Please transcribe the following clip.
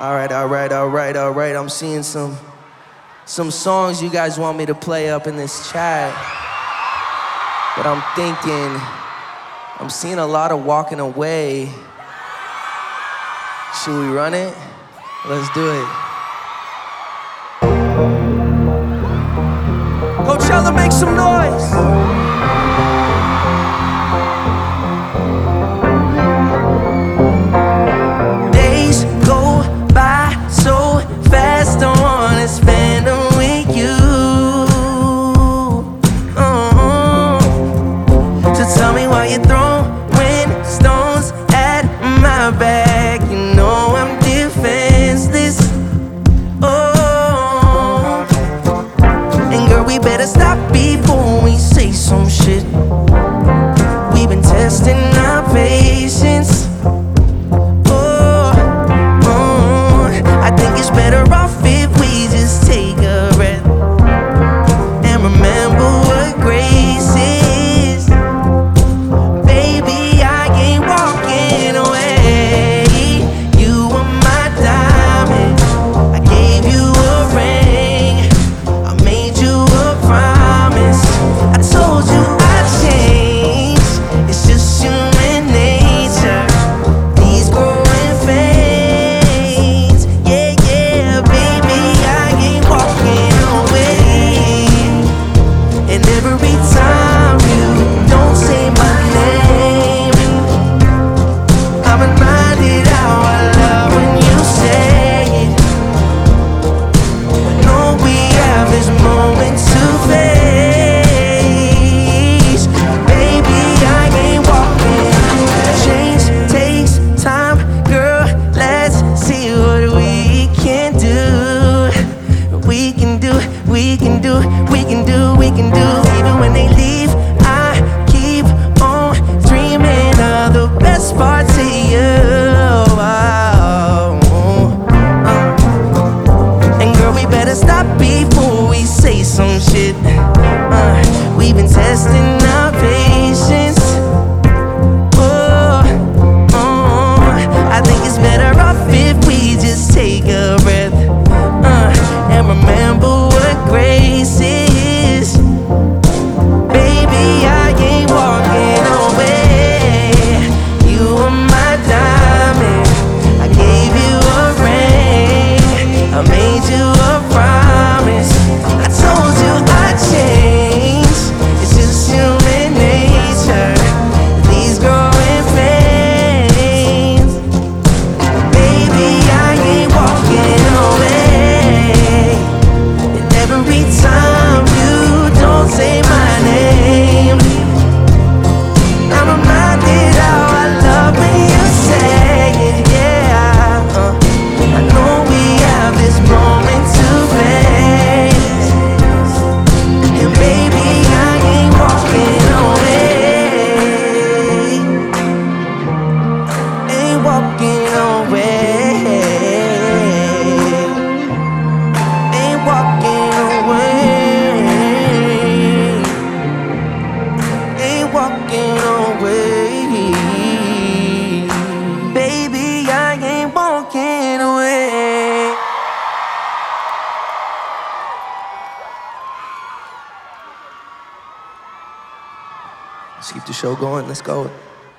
All right. I'm seeing some songs you guys want me to play up in this chat. But I'm thinking, I'm seeing a lot of walking away. Should we run it? Let's do it. Coachella, make some noise. You're throwing stones at my back. You know I'm defenseless. Oh, and girl, we better stop before we say some shit. We've been testing our patience. I think it's better off if we just take a breath and remember what grace is. We can do, even when they leave, I keep on dreaming of the best parts of you. And girl, we better stop before we say some shit. We've been testing our patience. I think it's better off if we just take a breath and remember what grace is. Let's keep the show going. Let's go.